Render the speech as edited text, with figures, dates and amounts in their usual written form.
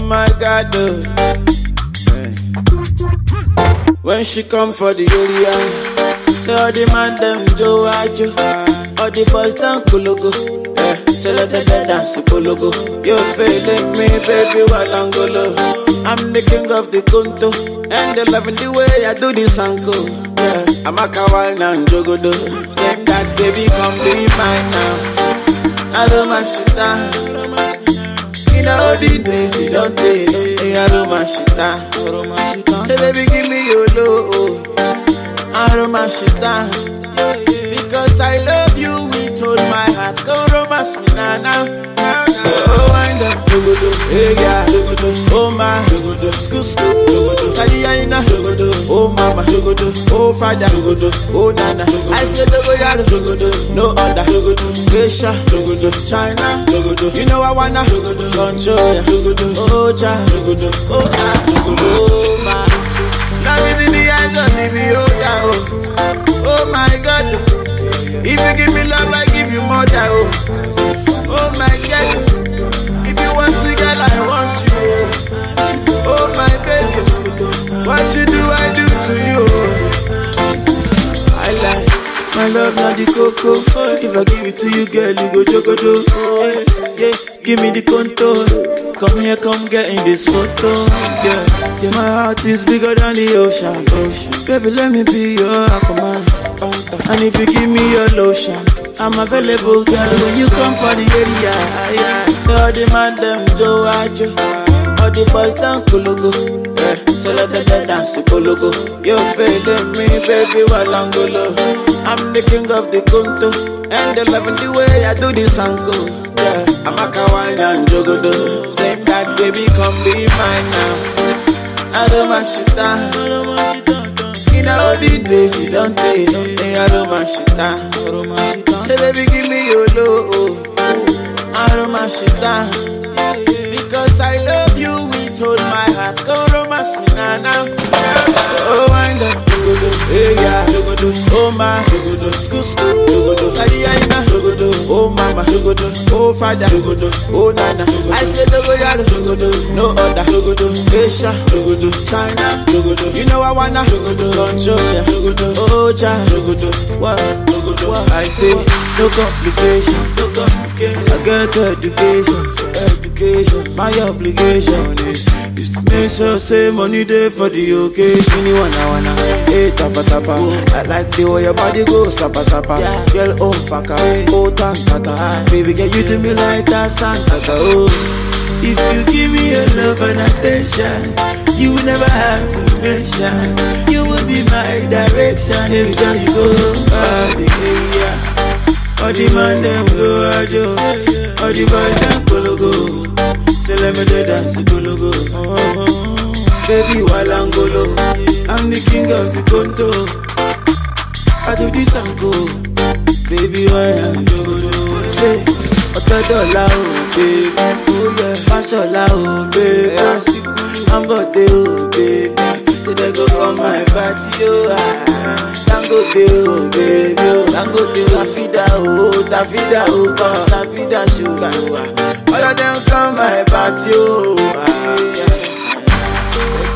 my God, when she come for the area, say all the man them Joe Ajo, all the boys down Kulugu, say let the dance Kulugu. You feeling me, baby, Walangolo. I'm the king of the Kunto, and they loving the way I do this uncle. I'm a kawaii now, Jogodo. Same that baby, come be mine now. I don't mash it down. In all the days you don't take, I don't mash it down. Say baby, give me your love. I don't mash it down. Because I love you with all my heart. Go romance me now. Oh, wind up, hey yeah, oh my, school, Kaliyaina, oh mama, oh father, oh nana. I said no other, Asia, China, you know I wanna control ya, oh cha, oh my. Now is in the hands of the beholder, oh my God. If you give me love, I give you more than oh my God. If you want me, girl, I want you. Oh my baby, what you do, I do to you. I like my love, not the cocoa. If I give it to you, girl, you go jogodo. Oh yeah, give me the contour. Come here, come get in this photo. Yeah, my heart is bigger than the ocean. Baby, let me be your aquaman. And if you give me your lotion, I'm available, girl, when you come for the area. So all the man them Joe Ajo, all the boys down Kulugu. So let the dance Kulugu. You feeling me, baby, Walangolo. I'm the king of the Kunto, and they loving the way I do this uncle. Yeah, I'm a kawaii and Jogodo. Same that baby, come be mine now. I don't mash it down. In all the days you don't take, I don't mash it down. Say baby, give me your love. I don't mash it down. Because I love you with all my heart. Go romance me now. Oh, wind up, hey yeah, oh my, school, Kaliyaina, oh mama, oh father, oh nana. I said no other, Asia, China, you know I wanna control ya, oh cha, what? I say no complication, I get education, my obligation is to make sure say money there for the occasion. You wanna, hey tapa. I like the way your body goes, sapa. Girl, oh faka, oh tanta. Baby, girl, you do me like that Santa. Oh, if you give me your love and attention, you will never have to mention. You will be my direction every time you go. All the man them go ajo, all the boys them Kulugu. Say let me dance Kulugu. Baby Walangolo, I'm the king of the Konto. I do this and go, baby Walangolo. Say, $100 oh baby, oh yeah, $5 oh baby, I'm but oh baby. Say they go come my party oh. Dangote oh baby, Dangote Tafida oh, Tafida sugar. All of them come my party oh.